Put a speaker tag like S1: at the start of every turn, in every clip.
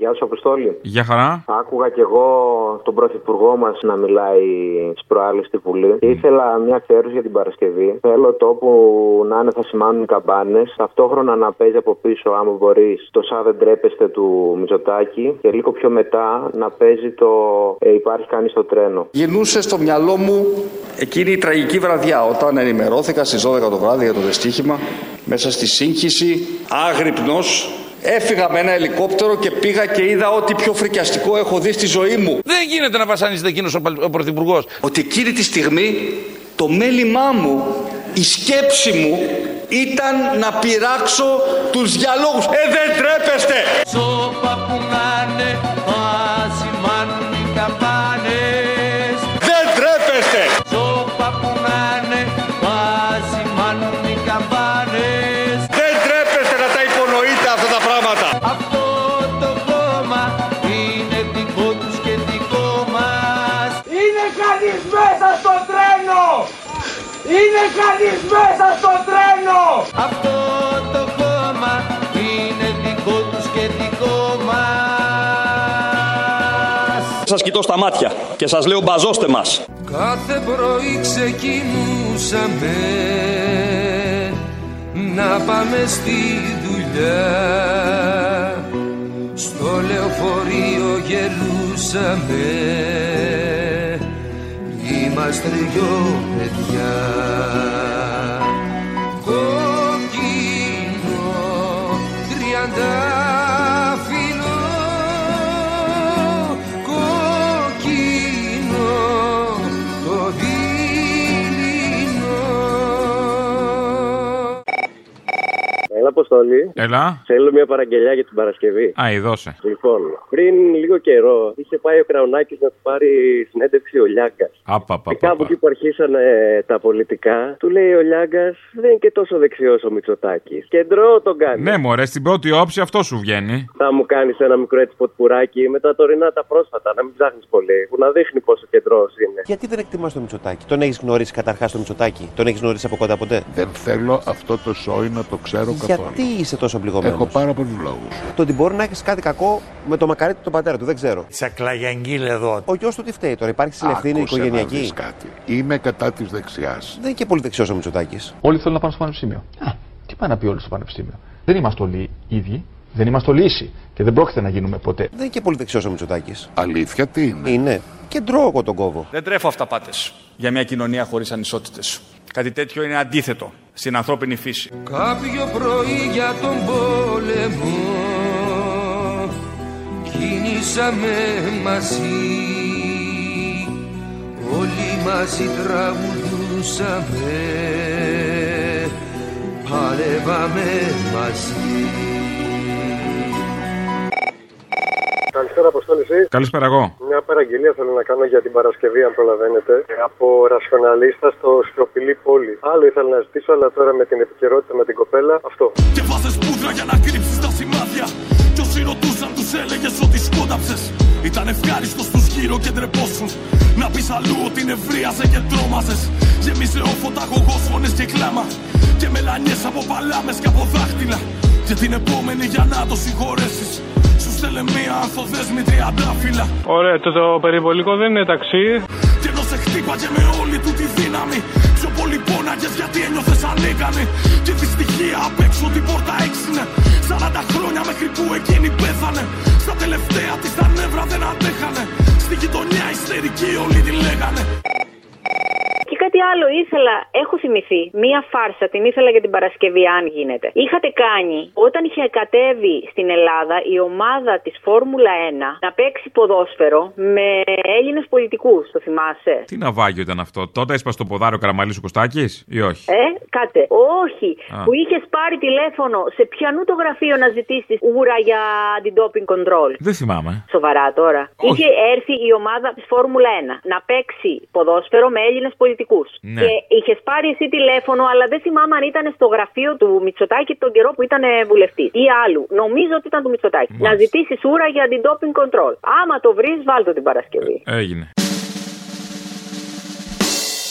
S1: Γεια σου, Αποστόλη.
S2: Γεια χαρά.
S1: Άκουγα κι εγώ τον πρωθυπουργό μας να μιλάει στις προάλλες στη Βουλή. Ήθελα μια αφιέρωση για την Παρασκευή. Θέλω τόπου να είναι θα σημάνουν καμπάνες. Ταυτόχρονα να παίζει από πίσω, άμα μπορείς, το «Σα δεν τρέπεστε» του Μητσοτάκη. Και λίγο πιο μετά να παίζει το «Υπάρχει κανείς στο τρένο».
S3: Γινούσε στο μυαλό μου εκείνη η τραγική βραδιά, όταν ενημερώθηκα στις 12 το βράδυ για το δυστύχημα. Μέσα στη σύγχυση, άγρυπνος, έφυγα με ένα ελικόπτερο και πήγα και είδα ό,τι πιο φρικιαστικό έχω δει στη ζωή μου.
S4: Δεν γίνεται να βασανίζεται εκείνος ο πρωθυπουργός.
S3: Ότι εκείνη τη στιγμή το μέλημά μου, η σκέψη μου ήταν να πειράξω τους διαλόγους. Δεν τρέπεστε!
S5: Σώπα που να'ναι, σημάνουν οι καμπάνες.
S3: Δεν τρέπεστε!
S5: Σώπα που να'ναι, σημάνουν οι καμπάνες.
S3: Δεν τρέπεστε να τα υπονοείτε αυτά τα πράγματα.
S5: Αυτό το κόμμα είναι δικό τους και δικό μας. Είναι κανείς μέσα στο τρένο! Είναι κανείς μέσα στο τρένο! Αυτό το κόμμα είναι δικό τους και δικό μας.
S3: Σας κοιτώ στα μάτια και σας λέω μπαζώστε μας.
S5: Κάθε πρωί ξεκινούσαμε να πάμε στη δουλειά. Στο λεωφορείο γελούσαμε, είμαστε δυο παιδιά. Κόκκινο τριαντάφυλλο, κόκκινο το δειλινό.
S1: Έλα, Αποστόλη.
S2: Έλα.
S1: Θέλω μια παραγγελιά για την Παρασκευή.
S2: Δώσε.
S1: Λοιπόν, πριν λίγο καιρό είχε πάει ο Κραουνάκης να του πάρει συνέντευξη ο Λιάγκας. Και κάπου εκεί που αρχίσανε τα πολιτικά, του λέει ο Λιάγκας, δεν είναι και τόσο δεξιός ο Μητσοτάκης. Κεντρό τον κάνει.
S2: Ναι, μωρέ, στην πρώτη όψη αυτό σου βγαίνει.
S1: Θα μου κάνεις ένα μικρό έτσι ποτπουράκι με τα τωρινά τα πρόσφατα, να μην ψάχνεις πολύ, που να δείχνει πόσο κεντρός είναι.
S6: Γιατί δεν εκτιμάς τον Μητσοτάκη? Τον έχεις γνωρίσει καταρχάς τον Μητσοτάκη? Τον έχεις γνωρίσει από κοντά ποτέ?
S7: Δεν θέλω αυτό το σόι να το ξέρω καθόλου.
S6: Γιατί είσαι τόσο πληγωμένος?
S7: Έχω πάρα πολλούς λόγους.
S6: Το ότι μπορεί να έχεις κάτι κακό με το μακαρίτι του πατέρα του, δεν ξέρω.
S8: Τσακλαγιαγγίλ εδώ.
S6: Ο γιος του τι φταίει τώρα, υπάρχει συνευθύνη οικογενειακή?
S7: Να δεις κάτι. Είμαι κατά της δεξιάς.
S6: Δεν είναι και πολύ δεξιός ο Μητσοτάκης.
S9: Όλοι θέλουν να πάνε στο πανεπιστήμιο. Τι πάει να πει όλοι στο πανεπιστήμιο? Δεν είμαστε όλοι ίδιοι. Δεν είμαστε όλοι ίσοι. Και δεν πρόκειται να γίνουμε ποτέ.
S6: Δεν είναι και πολύ δεξιός ο Μητσοτάκης.
S7: Αλήθεια τι είναι?
S6: Είναι. Κεντρό εγώ τον κόβω.
S3: Δεν τρέφω αυταπάτες για μια κοινωνία χωρίς ανισότητες. Κάτι τέτοιο είναι αντίθετο στην ανθρώπινη φύση.
S5: Κάποιο πρωί για τον πόλεμο κινήσαμε μαζί. Όλοι μαζί τραγουδούσαμε, παλεύαμε μαζί.
S10: Καλησπέρα, Αποστόλη.
S2: Καλησπέρα, εγώ.
S10: Μια παραγγελία θέλω να κάνω για την Παρασκευή, αν προλαβαίνετε. Από ρασιοναλίστα στο σιωπηλή πόλη. Άλλο ήθελα να ζητήσω, αλλά τώρα με την επικαιρότητα με την κοπέλα, αυτό.
S11: Και βάζες πούδρα για να κρύψεις τα σημάδια. Κι όσοι ρωτούσαν, τους έλεγες ότι σκόνταψες. Ήταν ευχάριστος τους γύρω και ντρεπόσουν. Να πεις αλλού ότι νευρίαζε και τρόμαζες. Γεμίσε ο φωταγωγός φωνές και κλάμα. Και μελανιές από παλάμες και από δάχτυλα. Και την επόμενη για να το συγχωρέσεις. Στέλνε μία ανθοδέσμη τριαντάφυλλα.
S10: Ωραία, το περιβολικό δεν είναι ταξί.
S11: Και ενώ σε χτύπαγε με όλη του τη δύναμη. Πιο πολύ πόναγες γιατί ένιωθες ανίκανη. Και δυστυχία απ' έξω την πόρτα έξινε. 40 χρόνια μέχρι που εκείνη πέθανε. Στα τελευταία της τα νεύρα δεν αντέχανε. Στη γειτονιά ιστερική όλοι τη λέγανε.
S12: Και κάτι άλλο ήθελα, έχω θυμηθεί. Μία φάρσα την ήθελα για την Παρασκευή, αν γίνεται. Είχατε κάνει, όταν είχε κατέβει στην Ελλάδα η ομάδα της Φόρμουλα 1 να παίξει ποδόσφαιρο με Έλληνες πολιτικούς, το θυμάσαι?
S2: Τι ναυάγιο ήταν αυτό? Τότε έσπασε το ποδάριο Καραμαλής ο Κωστάκης ή όχι?
S12: Κάτε. Όχι. Που είχες πάρει τηλέφωνο σε ποιανού το γραφείο να ζητήσεις ούρα για anti-doping control?
S2: Δεν θυμάμαι.
S12: Σοβαρά τώρα?
S2: Όχι.
S12: Είχε έρθει η ομάδα της Φόρμουλα 1 να παίξει ποδόσφαιρο με Έλληνες πολιτικούς.
S2: Ναι.
S12: Και είχες πάρει εσύ τηλέφωνο, αλλά δεν θυμάμαι αν ήταν στο γραφείο του Μητσοτάκη τον καιρό που ήταν βουλευτής ή άλλου. Νομίζω ότι ήταν του Μητσοτάκη. Να ζητήσεις ούρα για anti-doping control. Άμα το βρεις, βάλ' το την Παρασκευή.
S2: Έγινε.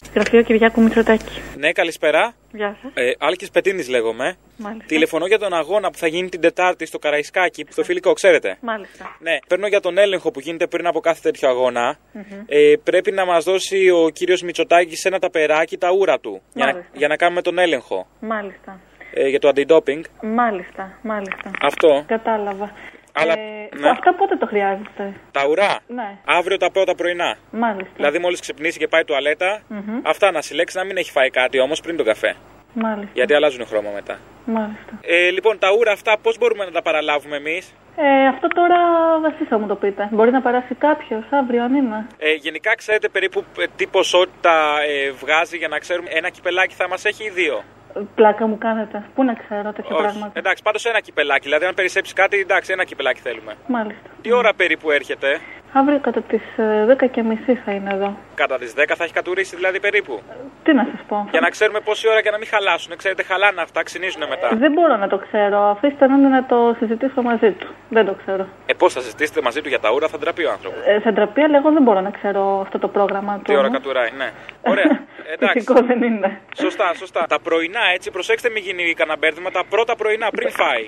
S8: Γραφείο Κυριάκου Μητσοτάκη.
S13: Ναι, καλησπέρα.
S8: Γεια σας.
S13: Άλκης Πετίνης λέγομαι.
S8: Μάλιστα.
S13: Τηλεφωνώ για τον αγώνα που θα γίνει την Τετάρτη στο Καραϊσκάκι, στο Φιλικό, ξέρετε.
S8: Μάλιστα.
S13: Ναι, παίρνω για τον έλεγχο που γίνεται πριν από κάθε τέτοιο αγώνα. Πρέπει να μας δώσει ο κύριος Μητσοτάκης ένα ταπεράκι τα ούρα του. Για να κάνουμε τον έλεγχο.
S8: Μάλιστα.
S13: Για το αντιντόπινγκ.
S8: Μάλιστα.
S13: Αυτό.
S8: Κατάλαβα.
S13: Αλλά, ναι.
S8: Αυτά πότε το χρειάζεστε?
S13: Τα ουρά.
S8: Ναι.
S13: Αύριο τα πρώτα πρωινά.
S8: Μάλιστα.
S13: Δηλαδή μόλις ξυπνήσει και πάει τουαλέτα, αυτά να συλλέξει, να μην έχει φάει κάτι όμως πριν τον καφέ.
S8: Μάλιστα.
S13: Γιατί αλλάζουν χρώμα μετά.
S8: Μάλιστα.
S13: Λοιπόν, τα ούρα αυτά πώς μπορούμε να τα παραλάβουμε εμείς?
S8: Αυτό τώρα εσείς θα μου το πείτε. Μπορεί να περάσει κάποιος αύριο αν είναι.
S13: Γενικά ξέρετε περίπου τι ποσότητα βγάζει για να ξέρουμε ένα κυπελάκι θα μας έχει ή δύο?
S8: Πλάκα μου κάνετε. Πού να ξέρω τέτοια πράγματα.
S13: Εντάξει, πάντως ένα κυπελάκι. Δηλαδή, αν περισσέψει κάτι, εντάξει, ένα κυπελάκι θέλουμε.
S8: Μάλιστα.
S13: Τι ώρα περίπου έρχεται?
S8: Αύριο κατά τις 10:30 θα είναι εδώ.
S13: Κατά τις 10 θα έχει κατουρίσει δηλαδή περίπου?
S8: Τι να σας πω.
S13: Για να ξέρουμε πόση ώρα και να μην χαλάσουν. Ξέρετε, χαλάνε αυτά, ξυνίζουν μετά.
S8: Δεν μπορώ να το ξέρω. Αφήστε να το συζητήσω μαζί του. Δεν το ξέρω.
S13: Πώς θα συζητήσετε μαζί του για τα ούρα, θα ντραπεί ο άνθρωπος.
S8: Θα ντραπεί, αλλά εγώ δεν μπορώ να ξέρω αυτό το πρόγραμμα του.
S13: Τι ώρα κατουράει, ναι. Ωραία. Εντάξει.
S8: Φυσικό δεν είναι.
S13: Σωστά. Τα πρωινά έτσι, προσέξτε μην γίνει κανένα μπέρδεμα. Τα πρώτα πρωινά πριν φάει.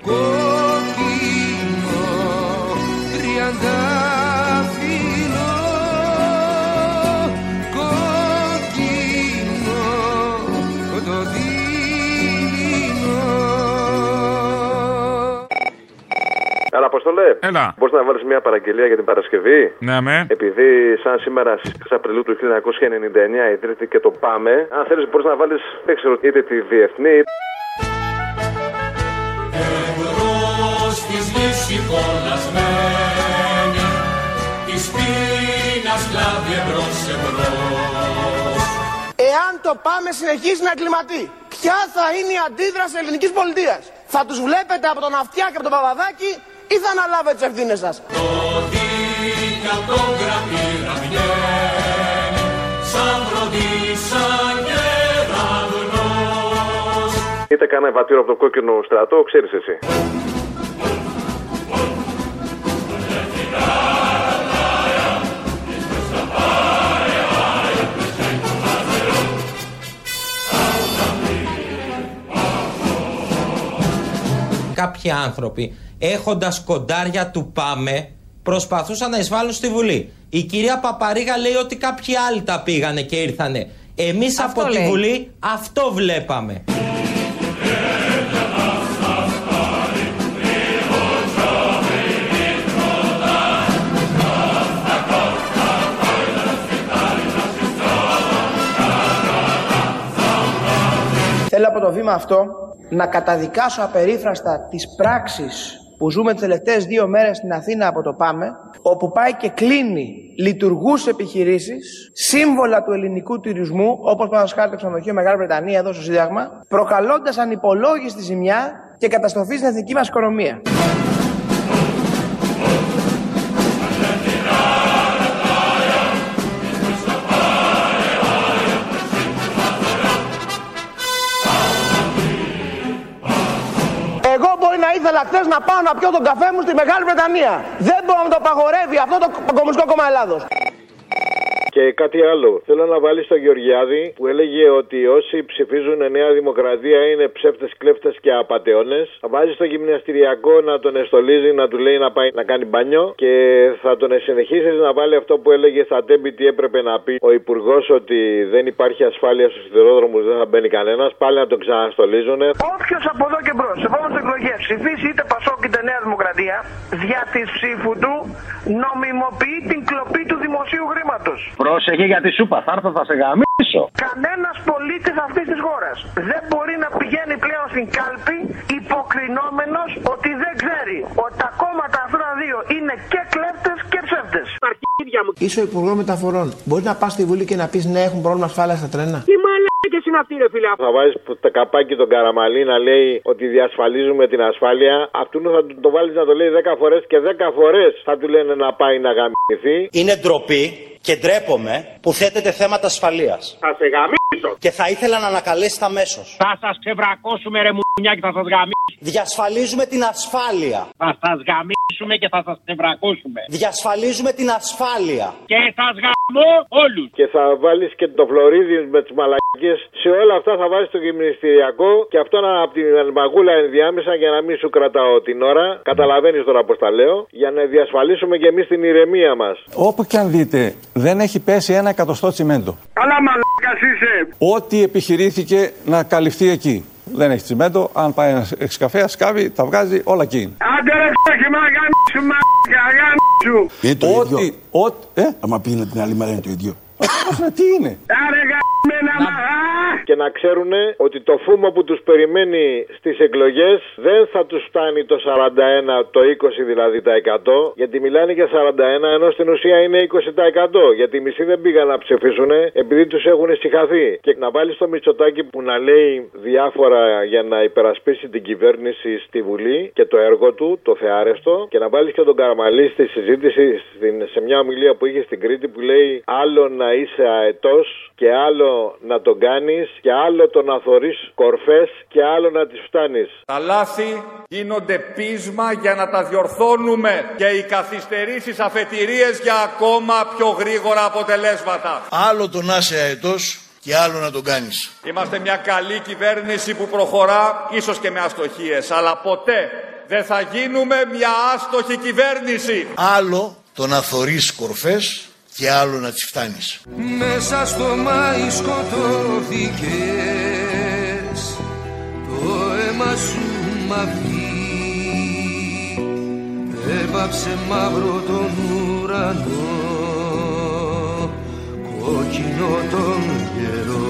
S14: Έλα, Αποστολέ.
S2: Έλα.
S14: Μπορείς να βάλεις μια παραγγελία για την Παρασκευή?
S2: Ναι, με.
S14: Επειδή σαν σήμερα στις 3 Απριλίου του 1999 ιδρύθηκε το ΠΑΜΕ, αν θέλεις μπορείς να βάλεις, δεν ξέρω, είτε τη διεθνή.
S11: Εμπρός της λύση κολλασμένη, της πείνας κλάβει εμπρός.
S5: Εάν το ΠΑΜΕ συνεχίσει να εγκληματεί, ποια θα είναι η αντίδραση ελληνικής πολιτείας? Θα τους βλέπετε από τον Αυτιά και από τον Παπαδάκη ή θα αναλάβετε τις ευθύνες σας?
S11: Το δίκιο τον κρατήρα βγαίνει, σαν φροντίσαν κεραυνός.
S14: Είτε κάνα ευατήριο από το κόκκινο στρατό, ξέρεις εσύ.
S15: Κάποιοι άνθρωποι, έχοντας κοντάρια του ΠΑΜΕ, προσπαθούσαν να εισβάλλουν στη Βουλή. Η κυρία Παπαρίγα λέει ότι κάποιοι άλλοι τα πήγανε και ήρθανε. Εμείς αυτό από τη Βουλή αυτό βλέπαμε.
S5: Θέλω από το βήμα αυτό να καταδικάσω απερίφραστα τις πράξεις που ζούμε τις τελευταίες 2 μέρες στην Αθήνα από το ΠΑΜΕ, όπου πάει και κλείνει λειτουργούς επιχειρήσεις, σύμβολα του ελληνικού τουρισμού, όπως παραδείγματος χάρη το ξενοδοχείο Μεγάλη Βρετανία εδώ στο Σύνταγμα, προκαλώντας ανυπολόγιστη ζημιά και καταστροφή στην εθνική μας οικονομία. Εγώ μπορεί να ήθελα χθες να πάω να πιω τον καφέ μου στη Μεγάλη Βρετανία. Δεν μπορώ να το απαγορεύει αυτό το Κομμουνιστικό Κόμμα Ελλάδος.
S14: Και κάτι άλλο. Θέλω να βάλει στο Γεωργιάδη που έλεγε ότι όσοι ψηφίζουν Νέα Δημοκρατία είναι ψεύτες, κλέφτες και απατεώνες. Θα βάζει στο γυμναστηριακό να τον εστολίζει, να του λέει να πάει να κάνει μπάνιο και θα τον συνεχίσει να βάλει αυτό που έλεγε στα Τέμπη τι έπρεπε να πει ο Υπουργός, ότι δεν υπάρχει ασφάλεια στους σιδηρόδρομους, δεν θα μπαίνει κανένας. Πάλι να τον ξαναστολίζουνε.
S5: Όποιος από εδώ και μπρος, σε επόμενες εκλογές ψηφίσει είτε Πασόκ είτε Νέα Δημοκρατία, δια της ψήφου του νομιμοποιεί την κλοπή του δημοσίου χρήματος.
S16: Πρόσεχε για τη σούπα, θα έρθω θα σε γαμίσω.
S5: Κανένας πολίτης αυτής της χώρας δεν μπορεί να πηγαίνει πλέον στην κάλπη υποκρινόμενος ότι δεν ξέρει ότι τα κόμματα αυτά τα δύο είναι και κλέφτες και ψεύτες. Είσαι ο Υπουργός Μεταφορών. Μπορεί να πας στη Βουλή και να πεις ναι, έχουν πρόβλημα ασφάλειας στα τρένα?
S14: Τι μαλάκες είναι αυτοί, ρε φίλε. Θα βάζεις το καπάκι τον Καραμαλή να λέει ότι διασφαλίζουμε την ασφάλεια. Αυτού θα το βάλεις να το λέει 10 φορές και 10 φορές θα του λένε να πάει να γαμηθεί.
S17: Είναι ντροπή και ντρέπομαι που θέτετε θέματα ασφαλείας.
S14: Θα σε γαμίσω.
S17: Και θα ήθελα να ανακαλέσετε αμέσως.
S16: Θα σας ξεβρακώσουμε ρε μουνιά και θα σας γαμίσουμε.
S17: Διασφαλίζουμε την ασφάλεια.
S16: Θα σας γαμίσουμε και θα σας ξεβρακώσουμε.
S17: Διασφαλίζουμε την ασφάλεια.
S16: Και σας γαμίσουμε. όλους.
S14: Και θα βάλεις και το φλωρίδι με τις μαλακίες. Σε όλα αυτά θα βάλεις το γυμναστηριακό και αυτό από την μαγούλα ενδιάμεσα για να μην σου κρατάω την ώρα. Καταλαβαίνεις τώρα πώς τα λέω. Για να διασφαλίσουμε και εμείς την ηρεμία μας.
S18: Όπου και αν δείτε, δεν έχει πέσει 1 εκατοστό τσιμέντο.
S16: Καλά μαλάκας είσαι.
S18: Ό,τι επιχειρήθηκε να καλυφθεί εκεί. Δεν έχει τσιμέντο. Αν πάει ένα εξκαφέα, σκάβει, τα βγάζει, όλα εκεί είναι.
S16: Άντε ρε ξέχει μαγάμισου μαγάμισου.
S18: Είναι το ίδιο.
S19: Άμα πήγαινε την άλλη μέρα είναι το ίδιο.
S18: Τι είναι.
S16: Άρε γαμμένα
S14: Και να ξέρουν ότι το φούμο που τους περιμένει στις εκλογές δεν θα τους φτάνει το 41, το 20 δηλαδή τα 100, γιατί μιλάνε για 41 ενώ στην ουσία είναι 20%. Γιατί οι μισοί δεν πήγαν να ψηφίσουν επειδή τους έχουν συγχαθεί. Και να βάλεις το Μητσοτάκη που να λέει διάφορα για να υπερασπίσει την κυβέρνηση στη Βουλή και το έργο του, το θεάρεστο, και να βάλεις και τον Καραμαλή στη συζήτηση σε μια ομιλία που είχε στην Κρήτη που λέει άλλο να είσαι αετός και άλλο να τον κάνεις και άλλο το να θωρείς κορφές και άλλο να τις φτάνεις.
S3: Τα λάθη γίνονται πείσμα για να τα διορθώνουμε και οι καθυστερήσεις αφετηρίες για ακόμα πιο γρήγορα αποτελέσματα.
S19: Άλλο το να είσαι αετός και άλλο να τον κάνεις.
S3: Είμαστε μια καλή κυβέρνηση που προχωρά, ίσως και με αστοχίες, αλλά ποτέ δεν θα γίνουμε μια άστοχη κυβέρνηση.
S19: Άλλο το να θωρείς κορφές και άλλο να τις φτάνεις.
S5: Μέσα στο Μάη σκοτώθηκες, το αίμα σου μαυρί έβαψε μαύρο τον ουρανό, κόκκινο τον καιρό.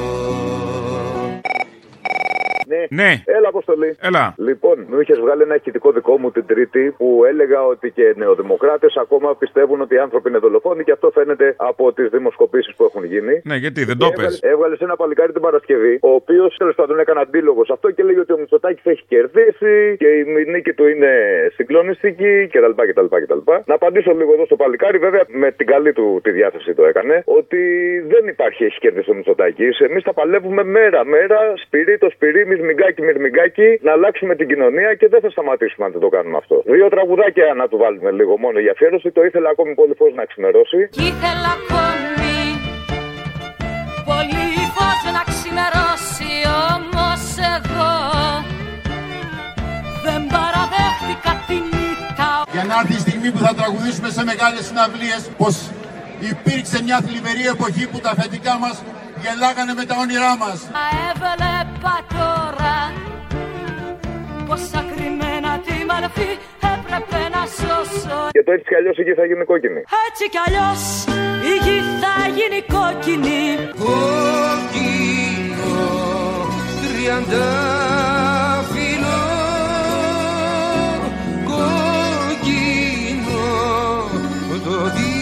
S2: Ναι.
S20: Έλα, Αποστολή.
S2: Έλα.
S20: Λοιπόν, μου είχε βγάλει ένα ηχητικό δικό μου την Τρίτη που έλεγα ότι και νεοδημοκράτες ακόμα πιστεύουν ότι οι άνθρωποι είναι δολοφόνοι και αυτό φαίνεται από τις δημοσκοπήσεις που έχουν γίνει.
S2: Ναι, γιατί δεν το πες.
S20: Έβγαλε ένα παλικάρι την Παρασκευή, ο οποίος τέλος πάντων έκανε αντίλογο σε αυτό και λέγει ότι ο Μητσοτάκης έχει κερδίσει και η νίκη του είναι συγκλονιστική κτλ. Να απαντήσω λίγο εδώ στο παλικάρι, βέβαια με την καλή του τη διάθεση το έκανε, ότι δεν υπάρχει έχει κερδίσει ο Μητσοτάκης. Εμείς θα παλεύουμε μέρα-μέρα, σπυρί το σπυρί, μυρμηγκάκι, να αλλάξουμε την κοινωνία και δεν θα σταματήσουμε αν δεν το κάνουμε αυτό. 2 τραγουδάκια να του βάλουμε λίγο μόνο για αφιέρωση. Το ήθελα ακόμη πολύ φως να ξημερώσει.
S21: Ήθελα ακόμη πολύ φως να ξημερώσει, όμως εγώ δεν παραδέχτηκα την ήττα.
S22: Για να έρθει η στιγμή που θα τραγουδήσουμε σε μεγάλες συναυλίες πως υπήρξε μια θλιβερή εποχή που τα αφεντικά μας γελάγανε με τα όνειρά μας.
S21: Έβλεπα τώρα πως ακριμένα τη μορφή έπρεπε να σώσω.
S20: Και το έτσι κι αλλιώς η γη θα γίνει κόκκινη.
S21: Έτσι κι αλλιώς η γη θα γίνει κόκκινη.
S5: Κόκκινο τριαντάφυλλο, κόκκινο το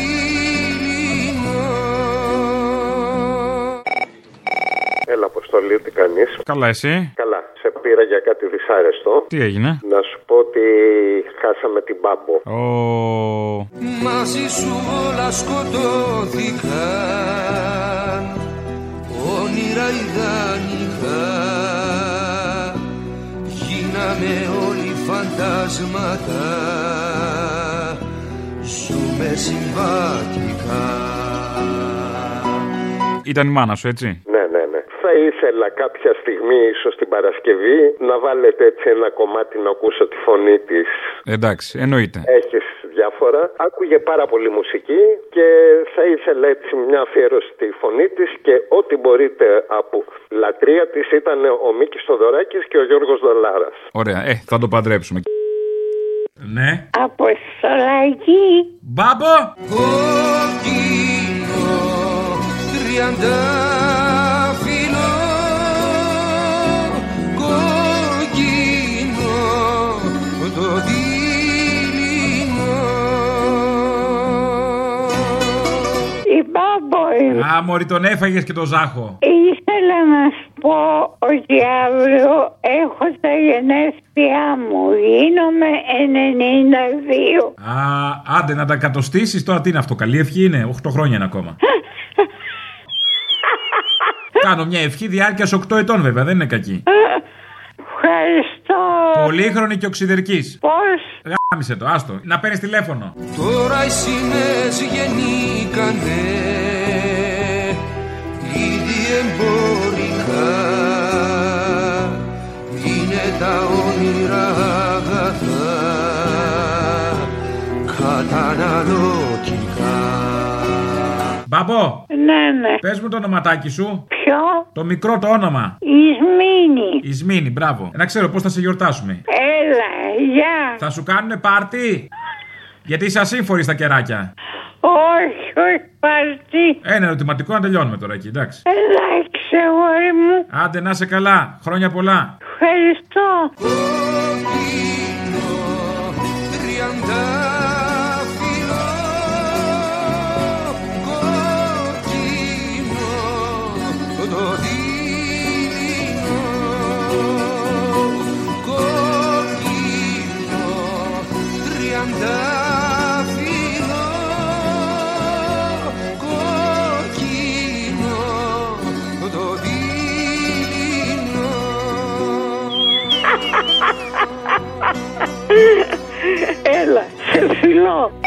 S10: Έλα, Αποστολή, τι κάνεις?
S2: Καλά, εσύ?
S10: Καλά. Σε πήρα για κάτι δυσάρεστο.
S2: Τι έγινε?
S10: Να σου πω ότι χάσαμε την Μπάμπο.
S5: Μαζί σου όλα σκοτώθηκαν, όνειρα ιδανικά, γίναμε όλοι φαντάσματα, ζούμε συμβατικά.
S2: Ήταν η μάνα σου, έτσι?
S10: Ναι. Θα ήθελα κάποια στιγμή, ίσως την Παρασκευή, να βάλετε έτσι ένα κομμάτι να ακούσω τη φωνή της.
S2: Εντάξει, εννοείται.
S10: Έχεις διάφορα. Άκουγε πάρα πολύ μουσική και θα ήθελα έτσι μια αφιέρωση στη φωνή της και ό,τι μπορείτε από λατρεία της ήταν ο Μίκης Θοδωράκης και ο Γιώργος Δολάρας.
S2: Ωραία, θα το παντρέψουμε. Ναι.
S21: Αποστολάκη.
S2: Μπάμπο!
S5: Κόκκινο τριαντάφυλλο, κόκκινο το δειλινό.
S21: Η Μπάμπο είναι.
S2: Α, μωρή, τον έφαγες και τον Ζάχο.
S21: Ήθελα να σου πω ότι αύριο έχω τα γενέθλιά μου. Γίνομαι 92.
S2: Α, άντε να τα εκατοστήσεις τώρα, τι είναι αυτό, καλή ευχή είναι, 8 χρόνια είναι ακόμα. Κάνω μια ευχή διάρκειας 8 ετών βέβαια, δεν είναι κακή.
S21: Ευχαριστώ.
S2: Πολύχρονη και οξυδερκής.
S21: Πώς?
S2: Κάμισε το, άστο. Να παίρνεις τηλέφωνο.
S5: Τώρα οι σημαίες γεννήκανε ήδη εμπορικά. Είναι τα όνειρα αγαθά καταναλωτικά.
S2: Μπαμπό!
S1: Ναι.
S2: Πες μου το ονοματάκι σου.
S1: Ποιο?
S2: Το μικρό το όνομα.
S1: Ισμήνη.
S2: Ισμήνη, μπράβο. Να ξέρω πώς θα σε γιορτάσουμε.
S1: Έλα, γεια.
S2: Θα σου κάνουνε πάρτι? Γιατί είσαι ασύμφορη στα κεράκια.
S1: Όχι, πάρτι.
S2: Ένα ερωτηματικό να τελειώνουμε τώρα εκεί, εντάξει.
S1: Εντάξει, αγόρι μου.
S2: Άντε να είσαι καλά. Χρόνια πολλά.
S1: Ευχαριστώ. Έλα, σε φιλώ.